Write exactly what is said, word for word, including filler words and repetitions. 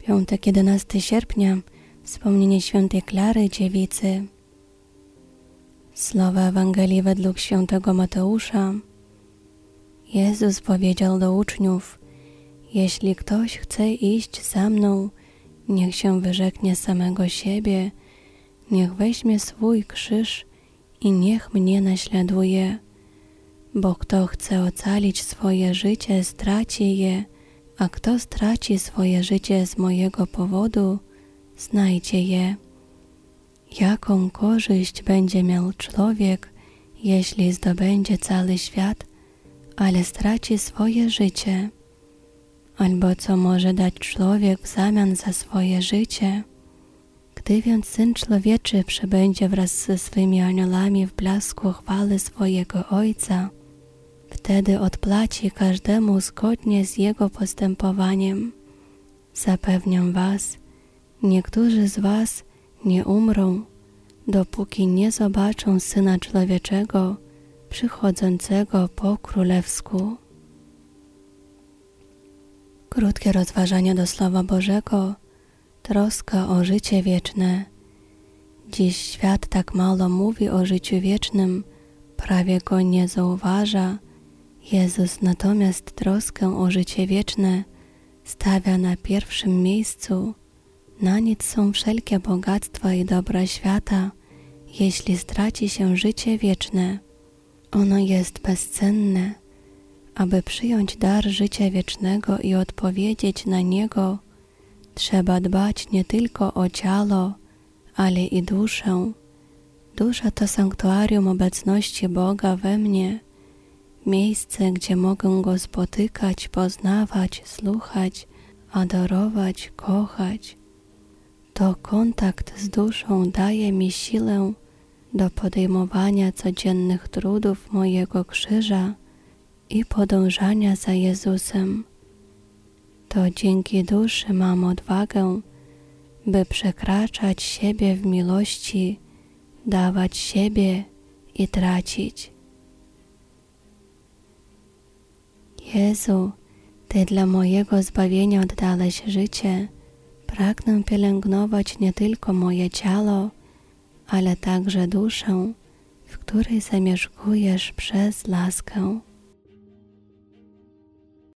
Piątek, jedenastego sierpnia, wspomnienie świętej Klary Dziewicy. Słowa Ewangelii według świętego Mateusza. Jezus powiedział do uczniów: jeśli ktoś chce iść za mną, niech się wyrzeknie samego siebie, niech weźmie swój krzyż i niech mnie naśladuje. Bo kto chce ocalić swoje życie, straci je, a kto straci swoje życie z mojego powodu, znajdzie je. Jaką korzyść będzie miał człowiek, jeśli zdobędzie cały świat, ale straci swoje życie? Albo co może dać człowiek w zamian za swoje życie? Gdy więc Syn Człowieczy przybędzie wraz ze swymi aniołami w blasku chwały swojego Ojca, wtedy odpłaci każdemu zgodnie z jego postępowaniem. Zapewniam was, niektórzy z was nie umrą, dopóki nie zobaczą Syna Człowieczego przychodzącego po królewsku. Krótkie rozważanie do Słowa Bożego, troska o życie wieczne. Dziś świat tak mało mówi o życiu wiecznym, prawie go nie zauważa. Jezus natomiast troskę o życie wieczne stawia na pierwszym miejscu. Na nic są wszelkie bogactwa i dobra świata, jeśli straci się życie wieczne. Ono jest bezcenne. Aby przyjąć dar życia wiecznego i odpowiedzieć na niego, trzeba dbać nie tylko o ciało, ale i duszę. Dusza to sanktuarium obecności Boga we mnie, miejsce, gdzie mogę Go spotykać, poznawać, słuchać, adorować, kochać. To kontakt z duszą daje mi siłę do podejmowania codziennych trudów mojego krzyża i podążania za Jezusem. To dzięki duszy mam odwagę, by przekraczać siebie w miłości, dawać siebie i tracić. Jezu, Ty dla mojego zbawienia oddałeś życie. Pragnę pielęgnować nie tylko moje ciało, ale także duszę, w której zamieszkujesz przez laskę.